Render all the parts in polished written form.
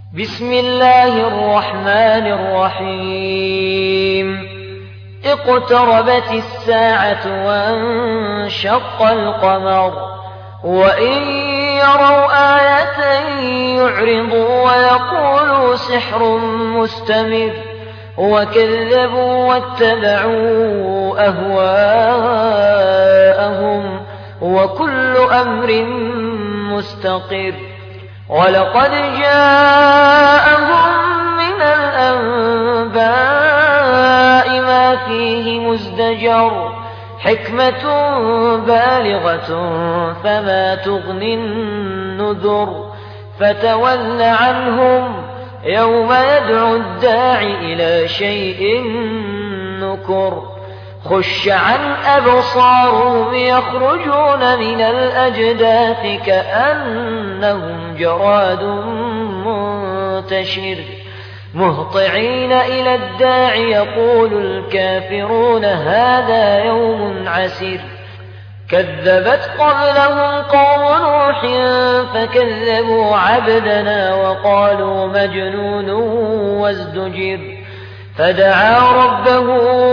بسم الله الرحمن الرحيم اقتربت الساعة وانشق القمر وإن يروا آية يعرضوا ويقولوا سحر مستمر وكذبوا واتبعوا أهواءهم وكل أمر مستقر ولقد جاءهم من الأنباء ما فيه مزدجر حكمة بالغة فما تغني النذر فتول عنهم يوم يدعو الداع إلى شيء نكر خش عن أبصارهم يخرجون من الأجداث كأنهم جراد منتشر مهطعين إلى الداع يقول الكافرون هذا يوم عسير كذبت قبلهم قوم نوح فكذبوا عبدنا وقالوا مجنون وازدجر فدعا ربه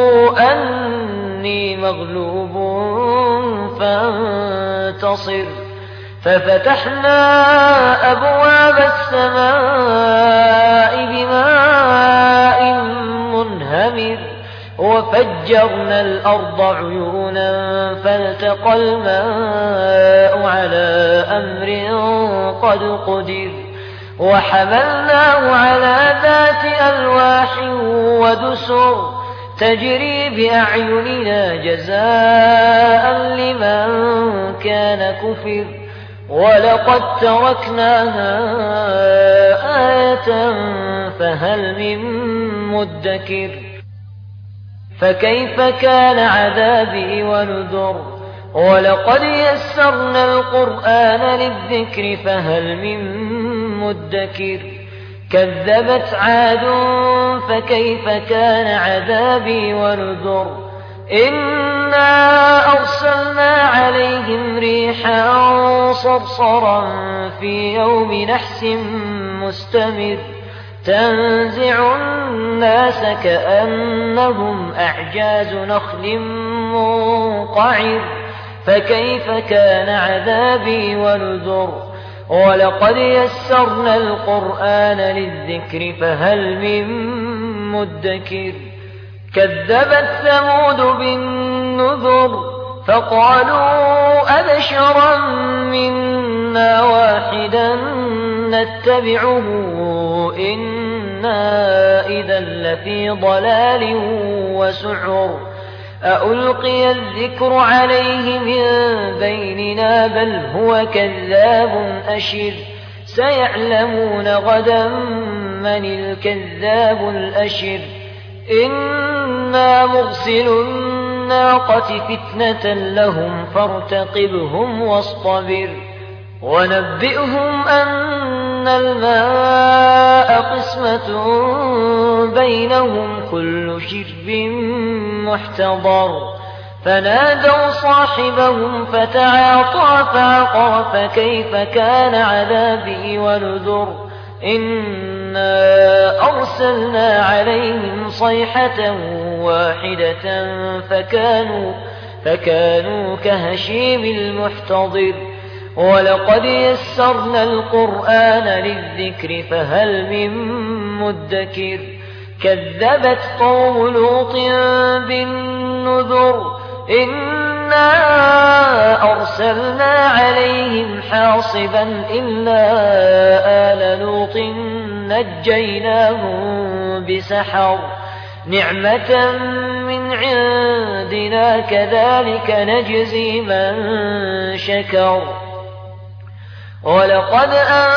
أني مغلوب فانتصر ففتحنا أبواب السماء بماء منهمر وفجرنا الأرض عيونا فالتقى الماء على أمر قد قدر وحملناه على ذات ألواح ودسر تجري بأعيننا جزاء لمن كان كفر ولقد تركناها آية فهل من مدكر فكيف كان عذابي ونذر ولقد يسرنا القرآن للذكر فهل من مدكر كذبت عاد فكيف كان عذابي ونذر إنا أرسلنا عليهم ريحا صرصرا في يوم نحس مستمر تنزع الناس كأنهم أعجاز نخل منقعر فكيف كان عذابي ونذر ولقد يسرنا القرآن للذكر فهل من مدكر كذبت ثمود بالنذر فقالوا أبشرا منا واحدا نتبعه إنا إذا لفي ضلال وسعر أألقي الذكر عليه من بيننا بل هو كذاب أشر سيعلمون غدا من الكذاب الأشر إنا مرسل الناقة فتنة لهم فارتقبهم واصطبر ونبئهم أن الماء قسمة بينهم كل شرب محتضر فنادوا صاحبهم فتعاطى فعقر فكيف كان عذابي ونذر إنا أرسلنا عليهم صيحة واحدة فكانوا كهشيم المحتضر ولقد يسرنا القرآن للذكر فهل من مدكر كذبت قوم لوط بالنذر إنا أرسلنا عليهم حاصبا إلا آل لوط نجيناهم بسحر نعمة من عندنا كذلك نجزي من شكر ولقد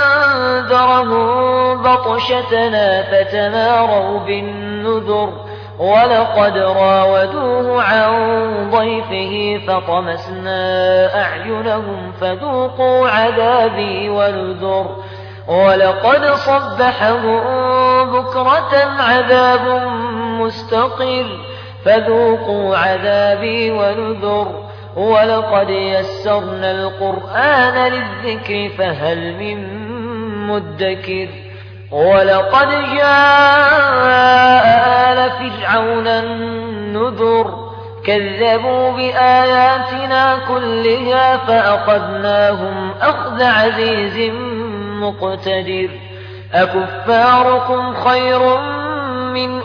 أنذرهم بطشتنا فتماروا بالنذر ولقد راودوه عن ضيفه فطمسنا أعينهم فذوقوا عذابي ونذر ولقد صبحهم بكرة عذاب مستقر فذوقوا عذابي ونذر ولقد يسرنا القرآن للذكر فهل من مدكر ولقد جاء آل فرعون النذر كذبوا بآياتنا كلها فأخذناهم أخذ عزيز مقتدر أكفاركم خير من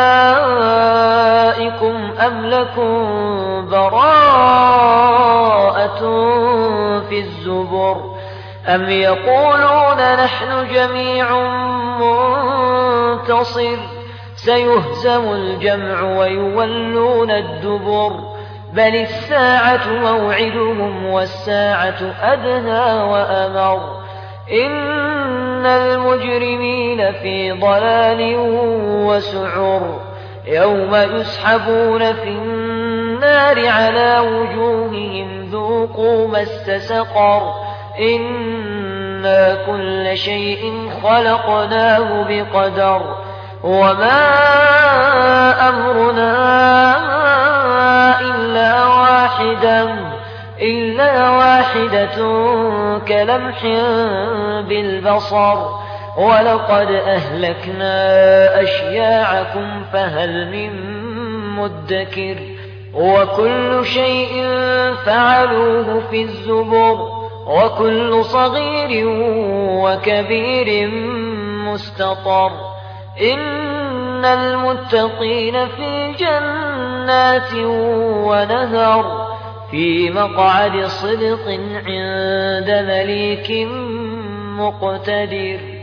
أولئكم أم لكم براءة في الزبر أم يقولون نحن جميع منتصر سيهزم الجمع ويولون الدبر بل الساعة موعدهم والساعة أدنى وأمر إن المجرمين في ضلال وسعر يوم يسحبون في النار على وجوههم ذوقوا مس سقر إنا كل شيء خلقناه بقدر وما أمرنا إلا واحدة كلمح بالبصر ولقد أهلكنا أشياعكم فهل من مدكر وكل شيء فعلوه في الزبر وكل صغير وكبير مستطر إن المتقين في جنات ونهر في مقعد صدق عند مليك مقتدر